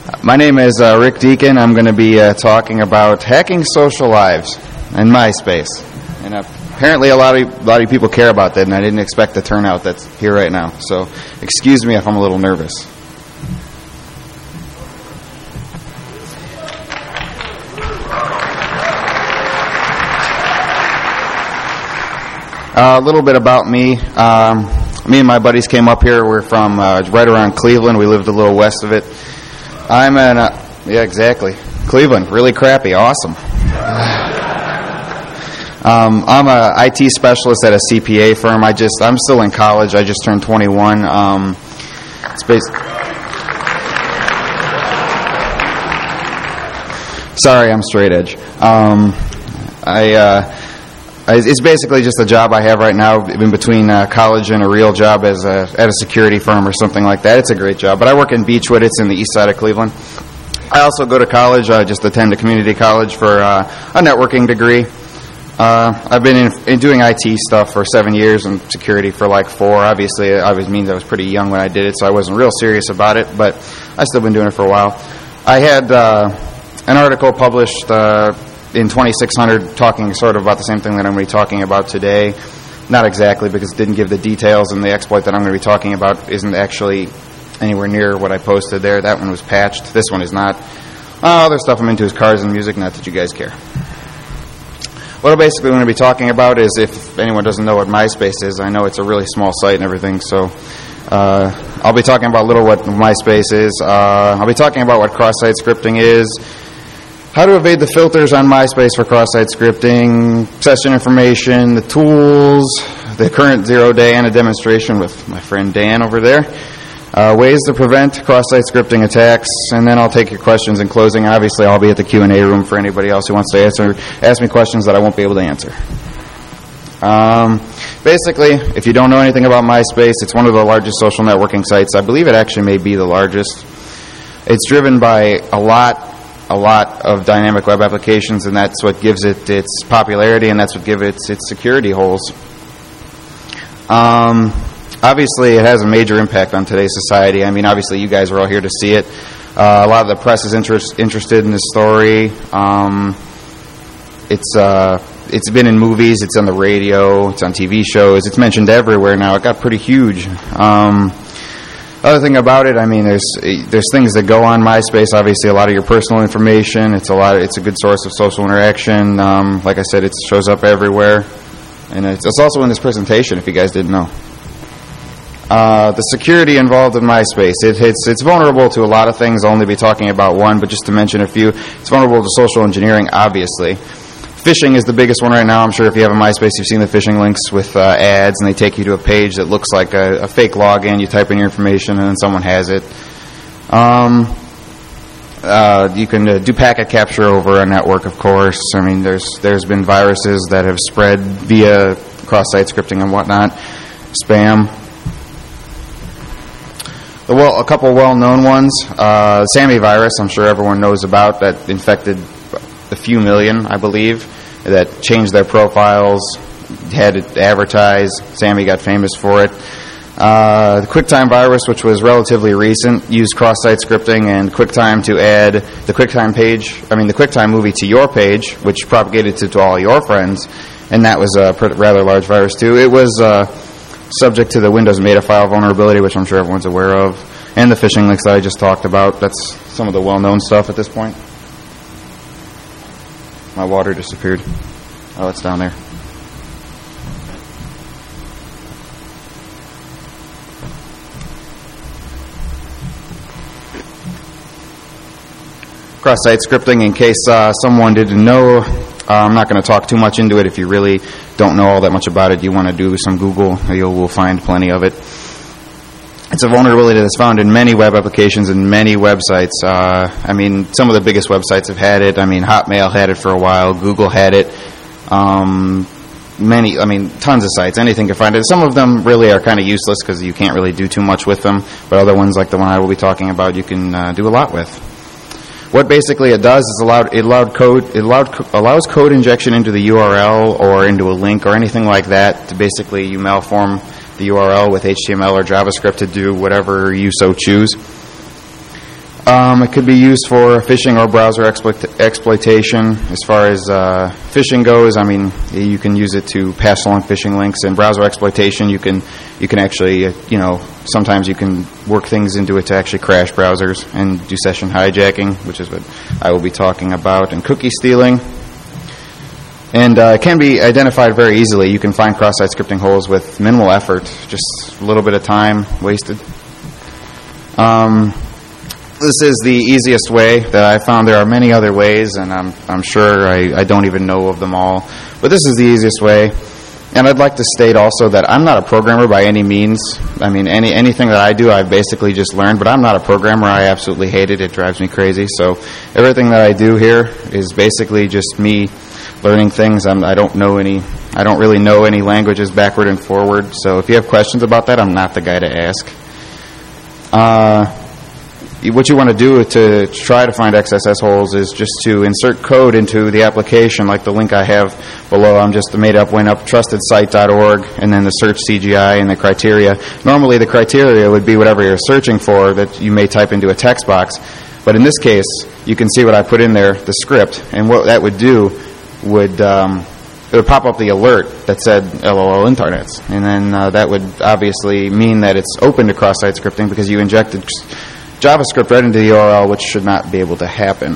My name is Rick Deacon. I'm going to be talking about hacking social lives and MySpace. And apparently a lot of people care about that, and I didn't expect the turnout that's here right now. So excuse me if I'm a little nervous. A little bit about me. Me and my buddies came up here. We're from right around Cleveland. We lived a little west of it. I'm yeah, exactly. Cleveland, really crappy, awesome. I'm a IT specialist at a CPA firm. I'm still in college. I just turned 21. Sorry, I'm straight edge. It's basically just a job I have right now in between college and a real job at a security firm or something like that. It's a great job. But I work in Beechwood. It's in the east side of Cleveland. I also go to college. I just attend a community college for a networking degree. I've been in doing IT stuff for 7 years and security for like 4. Obviously, it always means I was pretty young when I did it, so I wasn't real serious about it, but I've still been doing it for a while. I had an article published in 2600 talking sort of about the same thing that I'm going to be talking about today. Not exactly, because it didn't give the details, and the exploit that I'm going to be talking about isn't actually anywhere near what I posted there. That one was patched. This one is not. Other stuff I'm into is cars and music, not that you guys care. What I'm basically going to be talking about is, if anyone doesn't know what MySpace is, I know it's a really small site and everything, so I'll be talking about a little what MySpace is. I'll be talking about what cross-site scripting is, how to evade the filters on MySpace for cross-site scripting, session information, the tools, the current 0-day, and a demonstration with my friend Dan over there. Ways to prevent cross-site scripting attacks, and then I'll take your questions in closing. Obviously, I'll be at the Q&A room for anybody else who wants to ask me questions that I won't be able to answer. Basically, if you don't know anything about MySpace, it's one of the largest social networking sites. I believe it actually may be the largest. It's driven by a lot of dynamic web applications, and that's what gives it its popularity, and that's what gives it its security holes. Obviously, it has a major impact on today's society. I mean, obviously, you guys are all here to see it. A lot of the press is interested in this story. It's been in movies. It's on the radio. It's on TV shows. It's mentioned everywhere now. It got pretty huge. Other thing about it, I mean, there's things that go on MySpace. Obviously, a lot of your personal information. It's a good source of social interaction. Like I said, it shows up everywhere, and it's also in this presentation. If you guys didn't know, the security involved in MySpace, it's vulnerable to a lot of things. I'll only be talking about one, but just to mention a few, it's vulnerable to social engineering. Obviously, phishing is the biggest one right now. I'm sure if you have a MySpace, you've seen the phishing links with ads, and they take you to a page that looks like a fake login. You type in your information, and then someone has it. You can do packet capture over a network, of course. I mean, there's been viruses that have spread via cross-site scripting and whatnot. Spam. A couple well-known ones. SAMI virus, I'm sure everyone knows about, that infected a few million, I believe, that changed their profiles, had it advertised. Sammy got famous for it. The QuickTime virus, which was relatively recent, used cross-site scripting and QuickTime to add the QuickTime movie to your page, which propagated to all your friends, and that was a rather large virus too. It was subject to the Windows Metafile vulnerability, which I'm sure everyone's aware of, and the phishing links that I just talked about. That's some of the well-known stuff at this point. My water disappeared. Oh, it's down there. Cross-site scripting, in case someone didn't know, I'm not going to talk too much into it. If you really don't know all that much about it, you want to do some Google, you will find plenty of it. It's a vulnerability that's found in many web applications and many websites. I mean, some of the biggest websites have had it. I mean, Hotmail had it for a while. Google had it. Tons of sites. Anything can find it. Some of them really are kind of useless because you can't really do too much with them. But other ones, like the one I will be talking about, you can do a lot with. What basically it does is allows code injection into the URL or into a link or anything like that. To basically, you malform the URL with HTML or JavaScript to do whatever you so choose. It could be used for phishing or browser exploitation. As far as phishing goes, I mean, you can use it to pass along phishing links. And browser exploitation, you can actually, sometimes you can work things into it to actually crash browsers and do session hijacking, which is what I will be talking about. And cookie stealing. And it can be identified very easily. You can find cross-site scripting holes with minimal effort, just a little bit of time wasted. This is the easiest way that I found. There are many other ways, and I'm sure I don't even know of them all. But this is the easiest way. And I'd like to state also that I'm not a programmer by any means. I mean, anything that I do, I've basically just learned. But I'm not a programmer. I absolutely hate it. It drives me crazy. So everything that I do here is basically just me learning things. I don't really know any languages backward and forward. So if you have questions about that, I'm not the guy to ask. What you want to do to try to find XSS holes is just to insert code into the application, like the link I have below. I'm just made up, went up, trustedsite.org, and then the search CGI and the criteria. Normally the criteria would be whatever you're searching for that you may type into a text box. But in this case, you can see what I put in there, the script. And what that would do would it would pop up the alert that said LOL internets. And then that would obviously mean that it's open to cross-site scripting because you injected JavaScript right into the URL, which should not be able to happen.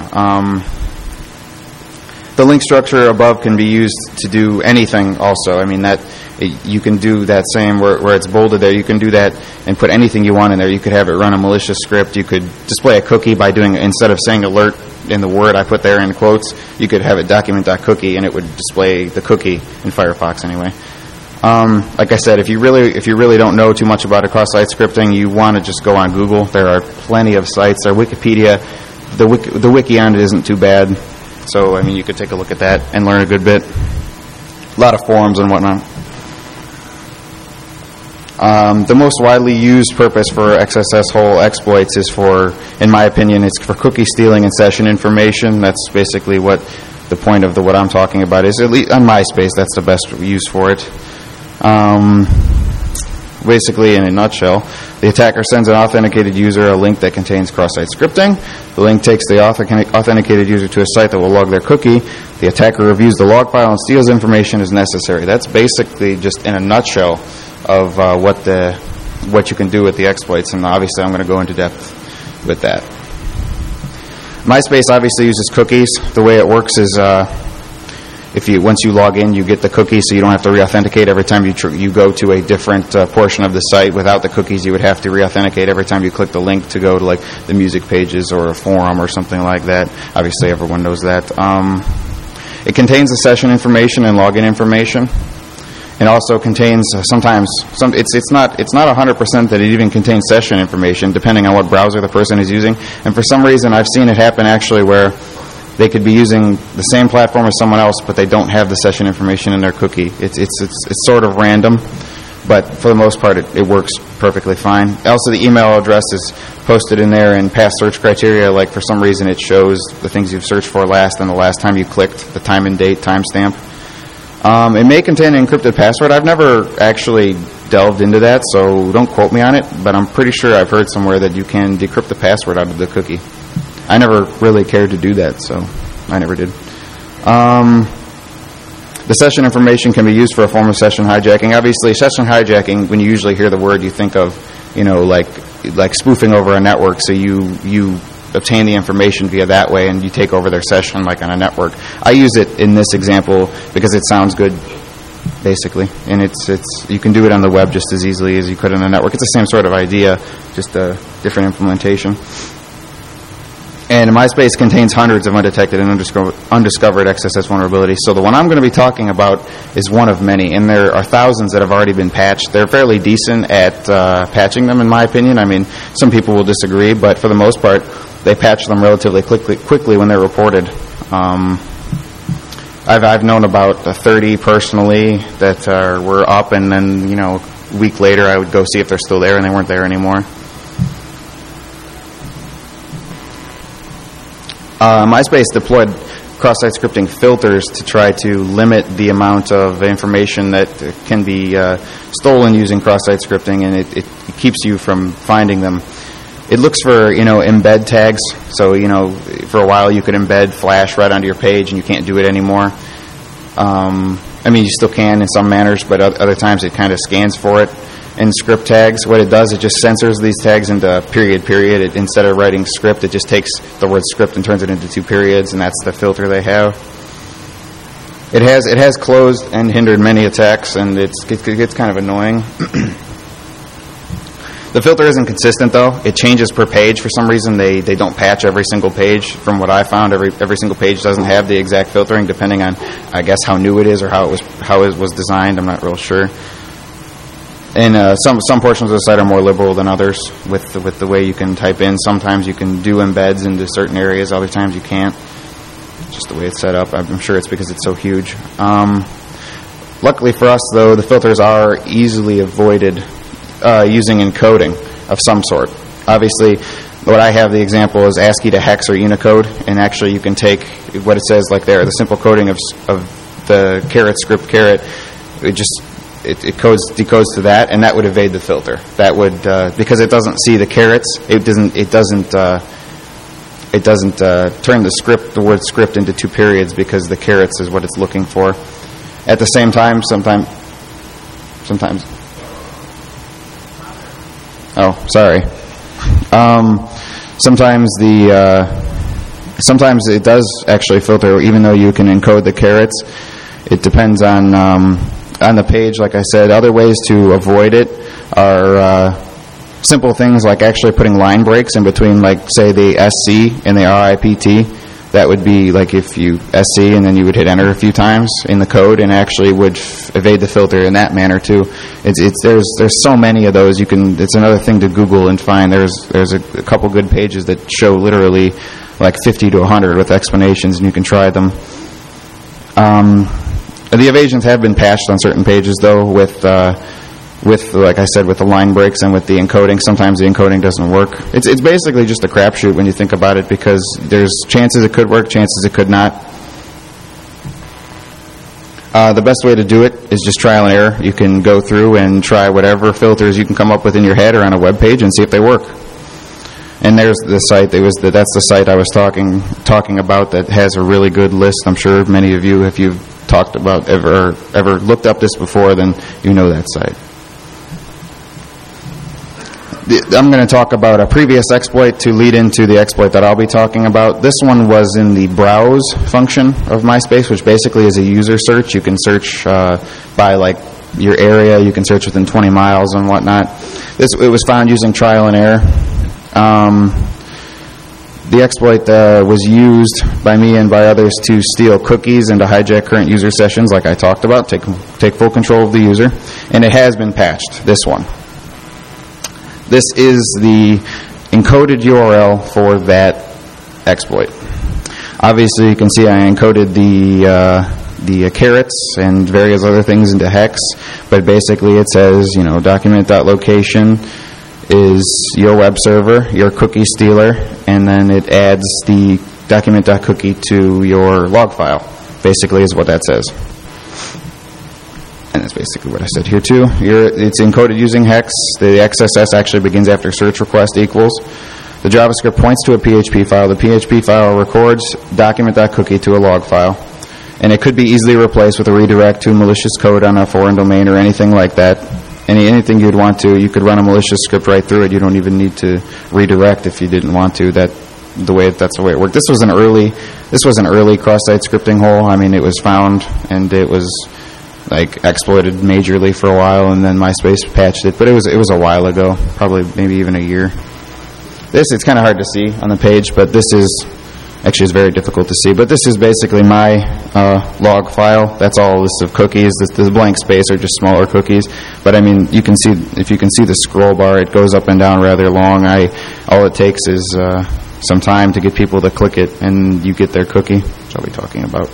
The link structure above can be used to do anything also. I mean, you can do that same where it's bolded there. You can do that and put anything you want in there. You could have it run a malicious script. You could display a cookie by doing, instead of saying alert in the word I put there in quotes, you could have it document.cookie, and it would display the cookie in Firefox anyway. Like I said, if you really don't know too much about cross-site scripting, you want to just go on Google. There are plenty of sites. There, Wikipedia, the wiki on it isn't too bad. So, I mean, you could take a look at that and learn a good bit. A lot of forums and whatnot. The most widely used purpose for XSS hole exploits is for, in my opinion, it's for cookie stealing and session information. That's basically what the point of what I'm talking about is. At least on MySpace, that's the best use for it. Basically, in a nutshell, the attacker sends an authenticated user a link that contains cross-site scripting. The link takes the authenticated user to a site that will log their cookie. The attacker reviews the log file and steals information as necessary. That's basically just in a nutshell of what you can do with the exploits, and obviously I'm going to go into depth with that. MySpace obviously uses cookies. The way it works is once you log in, you get the cookie, so you don't have to re-authenticate every time you go to a different portion of the site. Without the cookies, you would have to re-authenticate every time you click the link to go to like the music pages or a forum or something like that. Obviously, everyone knows that. It contains the session information and login information. It also contains it's not 100% that it even contains session information, depending on what browser the person is using. And for some reason, I've seen it happen actually where they could be using the same platform as someone else, but they don't have the session information in their cookie. It's sort of random, but for the most part, it works perfectly fine. Also, the email address is posted in there in past search criteria. Like for some reason, it shows the things you've searched for last and the last time you clicked, the time and date timestamp. It may contain an encrypted password. I've never actually delved into that, so don't quote me on it, but I'm pretty sure I've heard somewhere that you can decrypt the password out of the cookie. I never really cared to do that, so I never did. The session information can be used for a form of session hijacking. Obviously, session hijacking, when you usually hear the word, you think of, like spoofing over a network, so you obtain the information via that way, and you take over their session like on a network. I use it in this example because it sounds good, basically, and it's you can do it on the web just as easily as you could on a network. It's the same sort of idea, just a different implementation. And MySpace contains hundreds of undetected and undiscovered XSS vulnerabilities. So the one I'm going to be talking about is one of many, and there are thousands that have already been patched. They're fairly decent at patching them, in my opinion. I mean, some people will disagree, but for the most part, they patch them relatively quickly when they're reported. I've known about 30 personally that were up, and then a week later I would go see if they're still there, and they weren't there anymore. MySpace deployed cross-site scripting filters to try to limit the amount of information that can be stolen using cross-site scripting, and it keeps you from finding them. It looks for, embed tags. So, for a while you could embed Flash right onto your page and you can't do it anymore. You still can in some manners, but other times it kind of scans for it. In script tags, what it does, it just censors these tags into period. Instead of writing script, it just takes the word script and turns it into 2 periods, and that's the filter they have. It has closed and hindered many attacks, and it gets kind of annoying. The filter isn't consistent, though. It changes per page. For some reason, they don't patch every single page. From what I found, every single page doesn't have the exact filtering, depending on, I guess, how new it is or how it was designed. I'm not real sure. And some portions of the site are more liberal than others with the way you can type in. Sometimes you can do embeds into certain areas. Other times you can't. Just the way it's set up. I'm sure it's because it's so huge. Luckily for us, though, the filters are easily avoided using encoding of some sort. Obviously, what I have the example is ASCII to hex or Unicode, and actually you can take what it says like there, the simple coding of the caret script caret. It decodes to that, and that would evade the filter. That would because it doesn't see the carets. It doesn't turn the word script into 2 periods because the carets is what it's looking for. At the same time, sometimes. Oh, sorry. Sometimes it does actually filter, even though you can encode the carets. It depends on the page, like I said. Other ways to avoid it are simple things like actually putting line breaks in between, like, say, the SC and the RIPT. That would be like if you SC and then you would hit enter a few times in the code, and actually would evade the filter in that manner too. There's so many of those. It's another thing to Google and find. There's a couple good pages that show literally like 50 to 100 with explanations, and you can try them. The evasions have been patched on certain pages, though, with like I said, with the line breaks and with the encoding. Sometimes the encoding doesn't work. It's basically just a crapshoot when you think about it, because there's chances it could work, chances it could not. The best way to do it is just trial and error. You can go through and try whatever filters you can come up with in your head or on a web page and see if they work. And there's the site. That's the site I was talking about that has a really good list. I'm sure many of you, if you've talked about ever looked up this before, then you know that site. I'm going to talk about a previous exploit to lead into the exploit that I'll be talking about. This one was in the browse function of MySpace, which basically is a user search. You can search by like your area. You can search within 20 miles and whatnot. It was found using trial and error. The exploit was used by me and by others to steal cookies and to hijack current user sessions, like I talked about, take full control of the user, and it has been patched, this one. This is the encoded URL for that exploit. Obviously, you can see I encoded the carets and various other things into hex, but basically it says, document.location is your web server, your cookie stealer, and then it adds the document.cookie to your log file, basically is what that says. And that's basically what I said here too. It's encoded using hex. The XSS actually begins after search request equals. The JavaScript points to a PHP file. The PHP file records document.cookie to a log file. And it could be easily replaced with a redirect to malicious code on a foreign domain or anything like that. Anything you'd want to. You could run a malicious script right through it. You don't even need to redirect if you didn't want to. That's the way it worked. This was an early cross-site scripting hole. I mean, it was found and it was like exploited majorly for a while, and then MySpace patched it. But it was a while ago, probably maybe even a year. It's kind of hard to see on the page, but this is actually it's very difficult to see. But this is basically my log file. That's all a list of cookies. The blank space are just smaller cookies. But I mean, you can see if you can see the scroll bar, it goes up and down rather long. All it takes is some time to get people to click it, and you get their cookie, which I'll be talking about.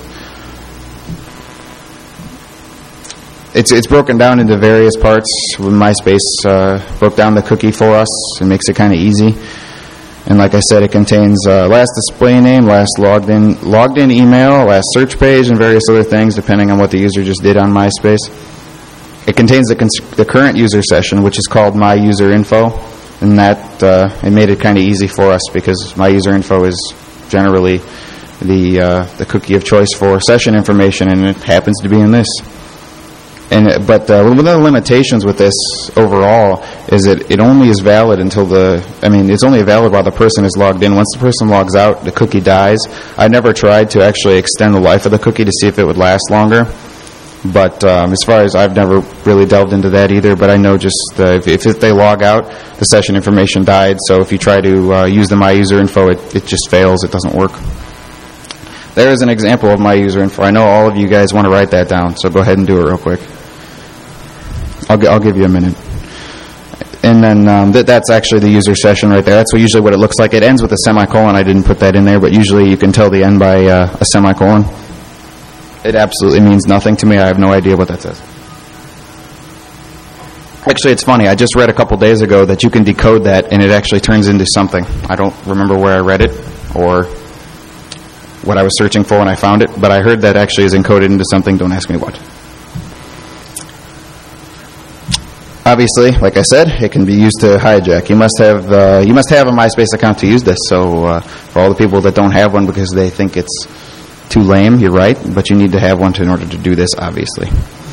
It's broken down into various parts. When MySpace broke down the cookie for us, it makes it kind of easy. And like I said, it contains last display name, last logged in email, last search page, and various other things depending on what the user just did on MySpace. It contains the current user session, which is called My User Info, and that it made it kind of easy for us because my user info is generally the cookie of choice for session information, and it happens to be in this. But one of the limitations with this overall is that it only is valid until it's only valid while the person is logged in. Once the person logs out, the cookie dies. I never tried to actually extend the life of the cookie to see if it would last longer. But as far as I've never really delved into that either, but I know just if they log out, the session information died. So if you try to use the My User Info, it just fails. It doesn't work. There is an example of My User Info. I know all of you guys want to write that down, so go ahead and do it real quick. I'll give you a minute. And then that's actually the user session right there. That's usually what it looks like. It ends with a semicolon. I didn't put that in there, but usually you can tell the end by a semicolon. It absolutely means nothing to me. I have no idea what that says. Actually, it's funny. I just read a couple days ago that you can decode that, and it actually turns into something. I don't remember where I read it or what I was searching for when I found it, but I heard that actually is encoded into something. Don't ask me what. Obviously, like I said, it can be used to hijack. You must have a MySpace account to use this. So for all the people that don't have one because they think it's too lame, you're right, but you need to have one in order to do this, obviously.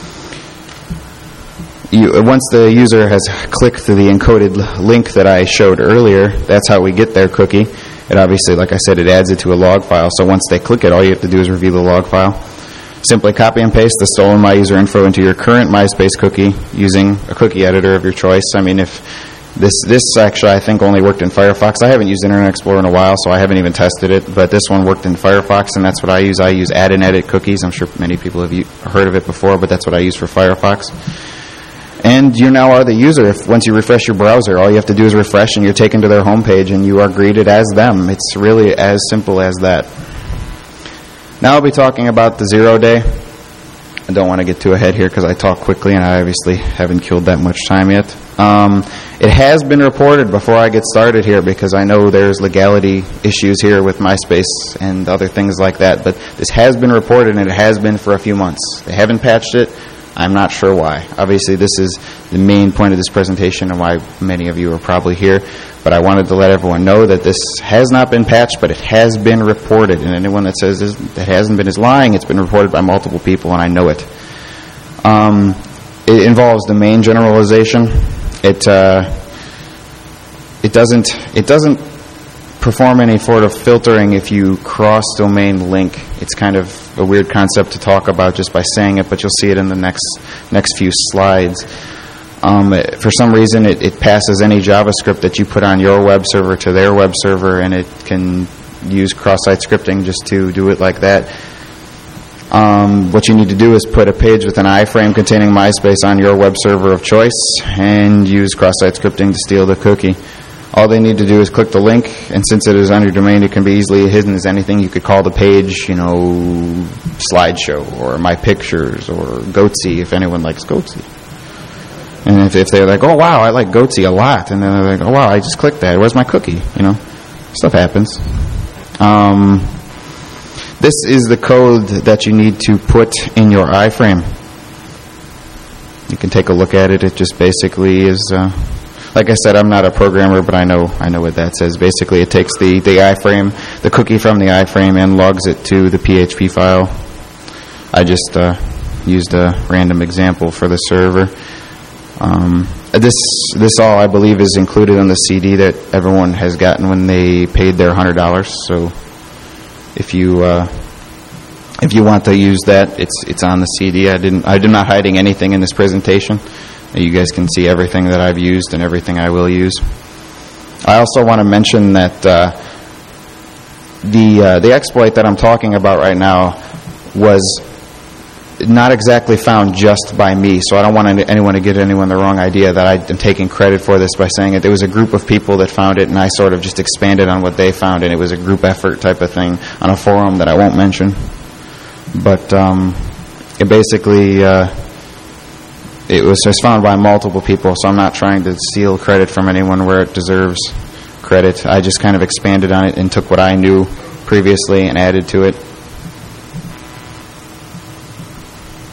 Once the user has clicked the encoded link that I showed earlier, that's how we get their cookie. It obviously, like I said, it adds it to a log file. So once they click it, all you have to do is review the log file. Simply copy and paste the stolen My User Info into your current MySpace cookie using a cookie editor of your choice. I mean, if this actually I think only worked in Firefox. I haven't used Internet Explorer in a while, so I haven't even tested it. But this one worked in Firefox, and that's what I use. I use add and edit cookies. I'm sure many people have heard of it before, but that's what I use for Firefox. And you now are the user. Once you refresh your browser, all you have to do is refresh, and you're taken to their homepage, and you are greeted as them. It's really as simple as that. Now I'll be talking about the 0 day. I don't want to get too ahead here because I talk quickly, and I obviously haven't killed that much time yet. It has been reported before I get started here because I know there's legality issues here with MySpace and other things like that, but this has been reported, and it has been for a few months. They haven't patched it. I'm not sure why. Obviously, this is the main point of this presentation and why many of you are probably here. But I wanted to let everyone know that this has not been patched, but it has been reported. And anyone that says that hasn't been is lying. It's been reported by multiple people, and I know it. It involves domain generalization. It doesn't perform any sort of filtering if you cross-domain link. It's kind of a weird concept to talk about just by saying it, but you'll see it in the next few slides. For some reason, it passes any JavaScript that you put on your web server to their web server, and it can use cross-site scripting just to do it like that. What you need to do is put a page with an iframe containing MySpace on your web server of choice and use cross-site scripting to steal the cookie. All they need to do is click the link, and since it is on your domain, it can be easily hidden as anything. You could call the page, Slideshow or My Pictures or Goatsy, if anyone likes Goatsy. And if they're like, oh, wow, I like Goatsy a lot, and then they're like, oh, wow, I just clicked that. Where's my cookie? Stuff happens. This is the code that you need to put in your iframe. You can take a look at it. It just basically is... like I said, I'm not a programmer, but I know what that says. Basically, it takes the iframe, the cookie from the iframe, and logs it to the PHP file. I just used a random example for the server. This all, I believe, is included on the CD that everyone has gotten when they paid their $100. So if you want to use that, it's on the CD. I'm not hiding anything in this presentation. You guys can see everything that I've used and everything I will use. I also want to mention that the exploit that I'm talking about right now was not exactly found just by me, so I don't want anyone to get anyone the wrong idea that I'm taking credit for this by saying it. There was a group of people that found it, and I sort of just expanded on what they found, and it was a group effort type of thing on a forum that I won't mention. But it basically... it was just found by multiple people, so I'm not trying to steal credit from anyone where it deserves credit. I just kind of expanded on it and took what I knew previously and added to it.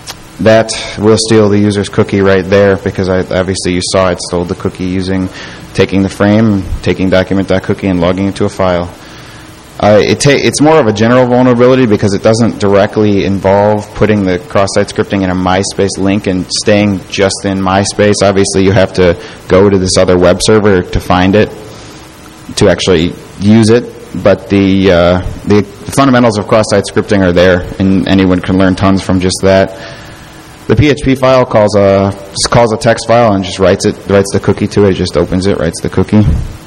That will steal the user's cookie right there because obviously you saw it stole the cookie using taking the frame, taking document.cookie, and logging it to a file. It's more of a general vulnerability because it doesn't directly involve putting the cross-site scripting in a MySpace link and staying just in MySpace. Obviously, you have to go to this other web server to find it, to actually use it. But the fundamentals of cross-site scripting are there, and anyone can learn tons from just that. The PHP file calls a text file and just writes the cookie to it. It just opens it, writes the cookie.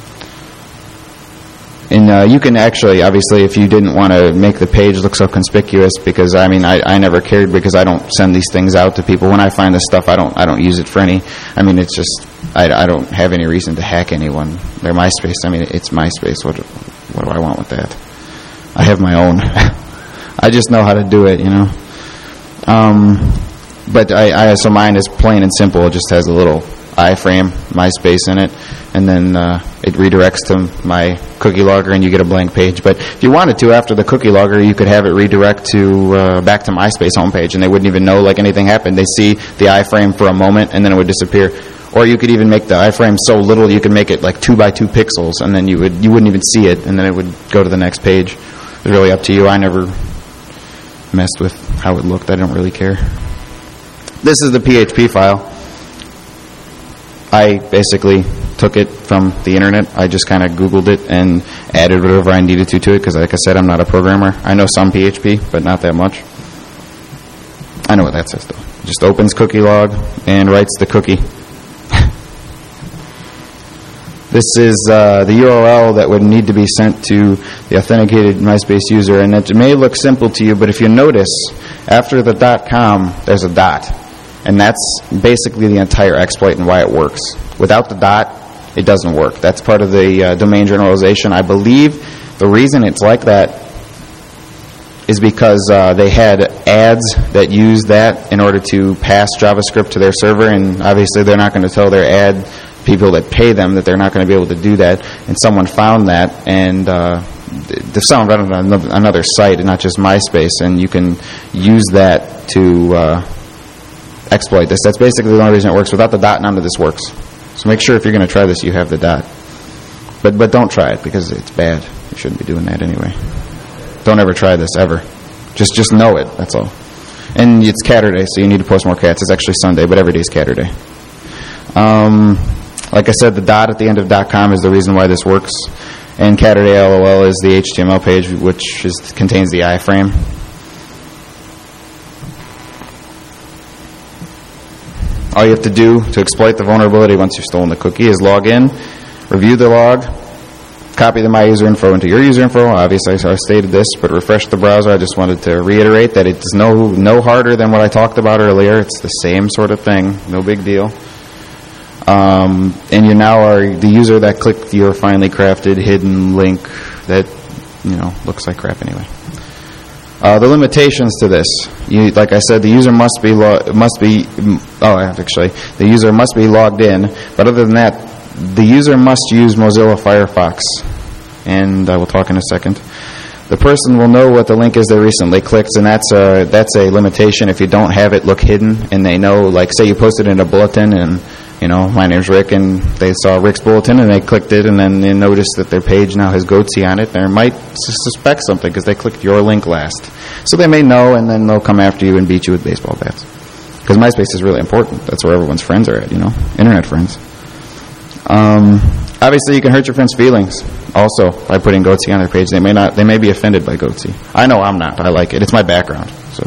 And you can actually, obviously, if you didn't want to make the page look so conspicuous, because I never cared because I don't send these things out to people. When I find this stuff, I don't use it for any. It's just I don't have any reason to hack anyone. Their MySpace. It's MySpace. What do I want with that? I have my own. I just know how to do it, But so mine is plain and simple. It just has a little iframe, MySpace in it, and then it redirects to my cookie logger, and you get a blank page. But if you wanted to, after the cookie logger, you could have it redirect to back to MySpace homepage, and they wouldn't even know anything happened. They see the iframe for a moment, and then it would disappear. Or you could even make the iframe so little you could make it 2 by 2 pixels, and then you wouldn't even see it, and then it would go to the next page. It's really up to you. I never messed with how it looked. I don't really care. This is the PHP file. I basically took it from the internet. I just kind of Googled it and added whatever I needed to it because, like I said, I'm not a programmer. I know some PHP, but not that much. I know what that says, though. It just opens cookie log and writes the cookie. This is the URL that would need to be sent to the authenticated MySpace user, and it may look simple to you, but if you notice, after the .com, there's a dot, and that's basically the entire exploit and why it works. Without the dot, it doesn't work. That's part of the domain generalization. I believe the reason it's like that is because they had ads that used that in order to pass JavaScript to their server, and obviously they're not going to tell their ad people that pay them that they're not going to be able to do that, and someone found that, and someone ran it on another site and not just MySpace, and you can use that to exploit this. That's basically the only reason it works. Without the dot, none of this works. So make sure if you're going to try this, you have the dot. But don't try it because it's bad. You shouldn't be doing that anyway. Don't ever try this, ever. Just know it, that's all. And it's Catterday, so you need to post more cats. It's actually Sunday, but every day is Catterday. Like I said, the dot at the end of .com is the reason why this works. And Catterday LOL is the HTML page, which contains the iframe. All you have to do to exploit the vulnerability once you've stolen the cookie is log in, review the log, copy the my user info into your user info. Obviously, I stated this, but refresh the browser. I just wanted to reiterate that it's no harder than what I talked about earlier. It's the same sort of thing. No big deal. And you now are the user that clicked your finely crafted hidden link that, looks like crap anyway. The limitations to this, like I said, the user the user must be logged in. But other than that, the user must use Mozilla Firefox, and I will talk in a second. The person will know what the link is they recently clicked, and that's a limitation. If you don't have it look hidden, and they know, say you posted in a bulletin, and my name's Rick, and they saw Rick's bulletin, and they clicked it, and then they noticed that their page now has Goatsy on it. They might suspect something because they clicked your link last. So they may know, and then they'll come after you and beat you with baseball bats. Because MySpace is really important. That's where everyone's friends are at, internet friends. Obviously, you can hurt your friends' feelings also by putting Goatsy on their page. They may be offended by Goatsy. I know I'm not. I like it. It's my background, so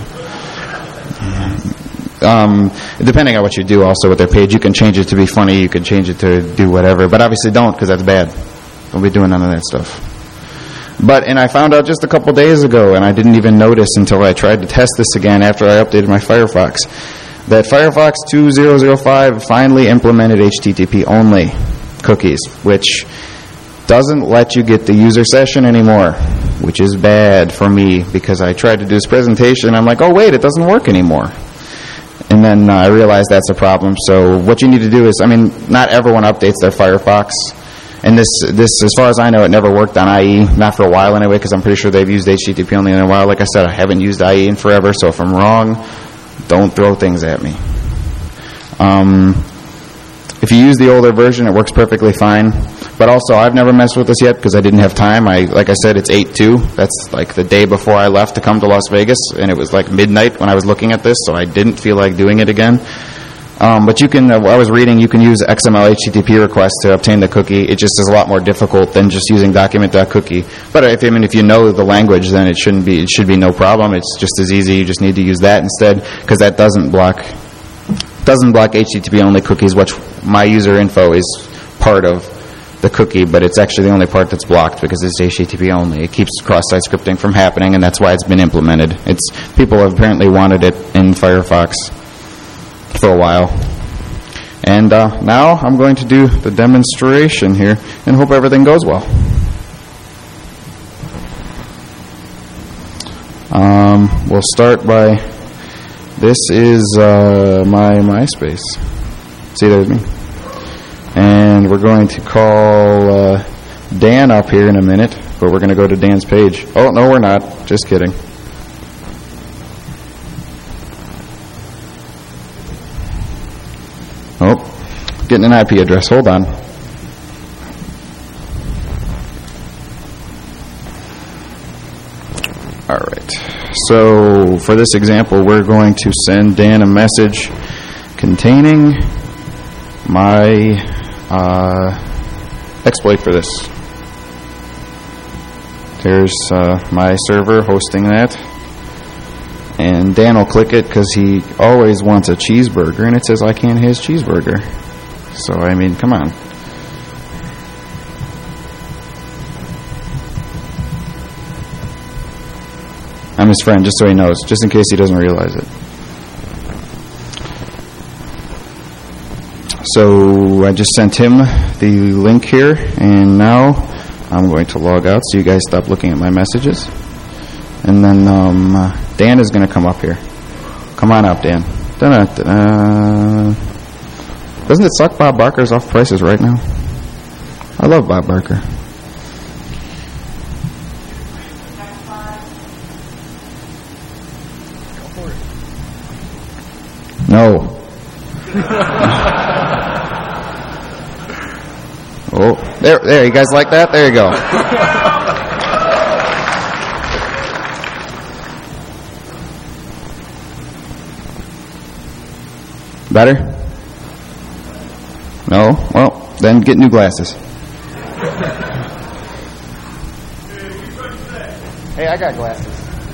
depending on what you do also with their page, you can change it to be funny, you can change it to do whatever, but obviously don't, because that's bad. Don't be doing none of that stuff. And I found out just a couple days ago, and I didn't even notice until I tried to test this again after I updated my Firefox, that Firefox 2005 finally implemented HTTP-only cookies, which doesn't let you get the user session anymore, which is bad for me, because I tried to do this presentation, and I'm like, oh wait, it doesn't work anymore. And then I realized that's a problem. So what you need to do is, not everyone updates their Firefox. And this, as far as I know, it never worked on IE, not for a while anyway, because I'm pretty sure they've used HTTP only in a while. Like I said, I haven't used IE in forever, so if I'm wrong, don't throw things at me. If you use the older version, it works perfectly fine. But also, I've never messed with this yet because I didn't have time. Like I said, it's 8/2. That's like the day before I left to come to Las Vegas, and it was like midnight when I was looking at this, so I didn't feel like doing it again. But you can, I was reading, you can use XML HTTP requests to obtain the cookie. It just is a lot more difficult than just using document.cookie. But if you know the language, then it should be no problem. It's just as easy. You just need to use that instead, because that doesn't block HTTP only cookies, which my user info is part of the cookie, but it's actually the only part that's blocked because it's HTTP only. It keeps cross-site scripting from happening, and that's why it's been implemented. People have apparently wanted it in Firefox for a while. And now I'm going to do the demonstration here and hope everything goes well. We'll start by, this is my MySpace. See, there's me. And we're going to call Dan up here in a minute, but we're going to go to Dan's page. Oh, no, we're not. Just kidding. Oh, getting an IP address. Hold on. All right. So for this example, we're going to send Dan a message containing my exploit for this. There's my server hosting that. And Dan will click it because he always wants a cheeseburger, and it says I can't have his cheeseburger. So, I mean, come on. I'm his friend, just so he knows, just in case he doesn't realize it. So I just sent him the link here, and now I'm going to log out so you guys stop looking at my messages. And then Dan is going to come up here. Come on up, Dan. Da-da-da-da. Doesn't it suck Bob Barker's off prices right now? I love Bob Barker. No. Oh, there, you guys like that? There you go. Better? No? Well, then get new glasses. Hey, I got glasses.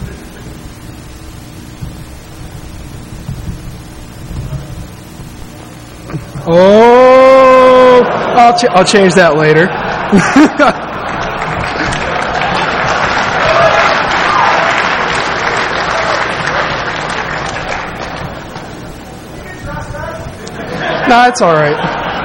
Oh, I'll change that later. Nah, it's all right.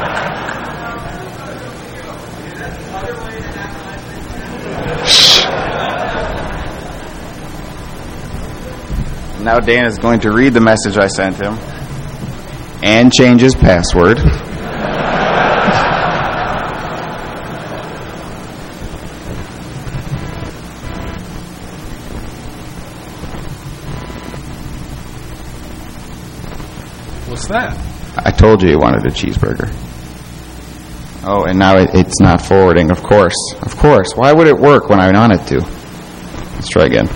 Now Dan is going to read the message I sent him and change his password. What's that? I told you wanted a cheeseburger. Oh, and now it's not forwarding, of course. Of course. Why would it work when I want it to? Let's try again.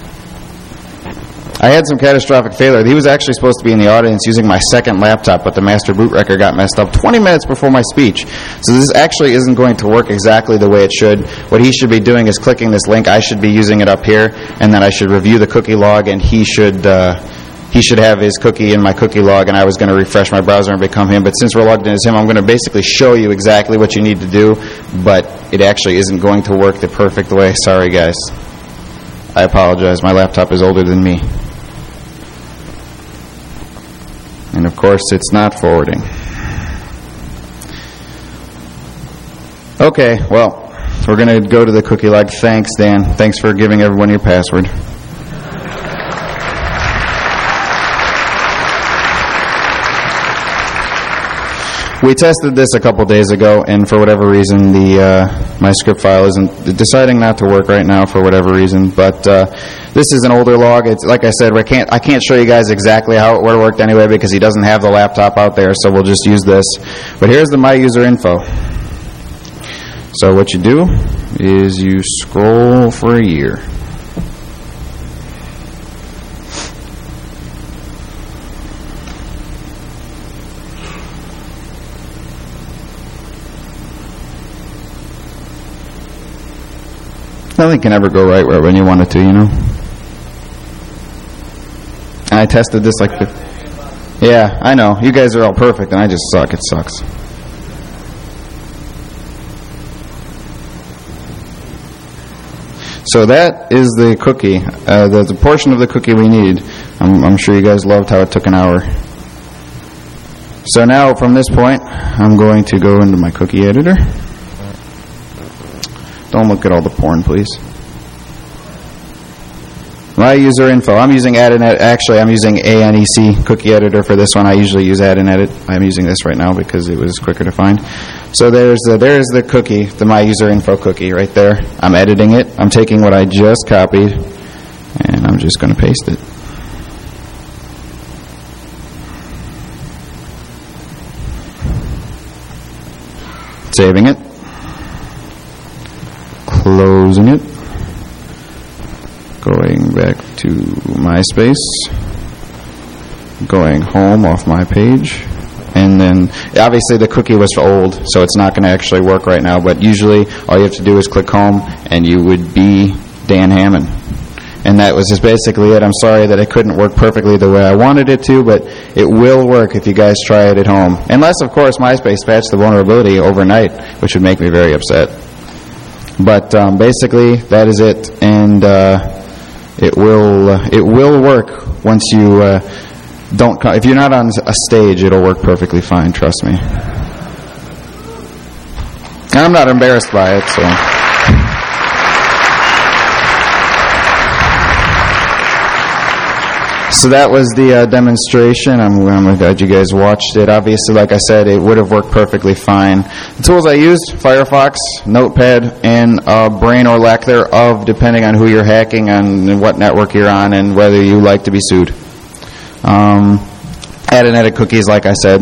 I had some catastrophic failure. He was actually supposed to be in the audience using my second laptop, but the master boot record got messed up 20 minutes before my speech. So this actually isn't going to work exactly the way it should. What he should be doing is clicking this link. I should be using it up here, and then I should review the cookie log, and he should have his cookie in my cookie log, and I was going to refresh my browser and become him. But since we're logged in as him, I'm going to basically show you exactly what you need to do, but it actually isn't going to work the perfect way. Sorry, guys. I apologize. My laptop is older than me. And of course, it's not forwarding. Okay, well, we're going to go to the cookie log. Thanks, Dan. Thanks for giving everyone your password. We tested this a couple days ago, and for whatever reason, my script file isn't deciding not to work right now for whatever reason. But this is an older log. It's like I said, I can't show you guys exactly how it would have worked anyway because he doesn't have the laptop out there, so we'll just use this. But here's the My User Info. So what you do is you scroll for a year. Nothing can ever go right when you want it to, you know. And I tested this like... Yeah, I know. You guys are all perfect, and I just suck. It sucks. So that is the cookie, the portion of the cookie we need. I'm sure you guys loved how it took an hour. So now, from this point, I'm going to go into my cookie editor. Don't look at all the porn, please. My user info. I'm using AdInEdit. Actually, I'm using ANEC cookie editor for this one. I usually use AdInEdit. I'm using this right now because it was quicker to find. So there's the cookie, the My User Info cookie right there. I'm editing it. I'm taking what I just copied, and I'm just going to paste it. Saving it. Closing it. Going back to MySpace. Going home off my page. And then, obviously the cookie was old, so it's not going to actually work right now, but usually all you have to do is click home, and you would be Dan Hammond. And that was just basically it. I'm sorry that it couldn't work perfectly the way I wanted it to, but it will work if you guys try it at home. Unless, of course, MySpace patched the vulnerability overnight, which would make me very upset. But basically, that is it, and it will work once you don't. If you're not on a stage, it'll work perfectly fine. Trust me. And I'm not embarrassed by it, so. So that was the demonstration. I'm glad you guys watched it. Obviously, like I said, it would have worked perfectly fine. The tools I used, Firefox, Notepad, and Brain or lack thereof, depending on who you're hacking and what network you're on and whether you like to be sued. AdInEdit cookies, like I said.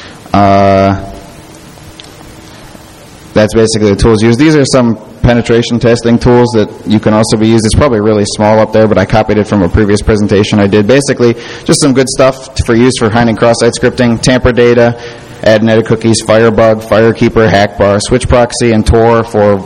That's basically the tools used. These are some penetration testing tools that you can also be used. It's probably really small up there, but I copied it from a previous presentation I did. Basically, just some good stuff for use for hiding cross-site scripting, tamper data, AdInEdit cookies, Firebug, Firekeeper, Hackbar, Switch Proxy, and Tor for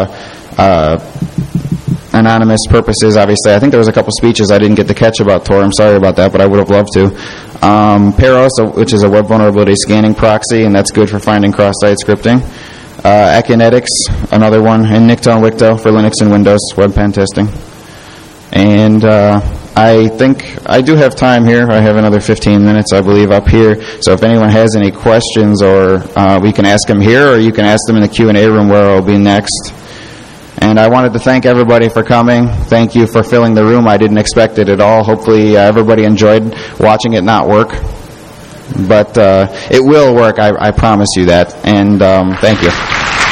anonymous purposes. Obviously, I think there was a couple speeches I didn't get to catch about Tor. I'm sorry about that, but I would have loved to. Peros, which is a web vulnerability scanning proxy, and that's good for finding cross-site scripting. Akinetics, another one, and Nikto and Wikto for Linux and Windows web pen testing. And I think I do have time here. I have another 15 minutes, I believe, up here. So if anyone has any questions, or we can ask them here, or you can ask them in the Q&A room where I'll be next. And I wanted to thank everybody for coming. Thank you for filling the room. I didn't expect it at all. Hopefully everybody enjoyed watching it not work. But it will work, I promise you that. And thank you.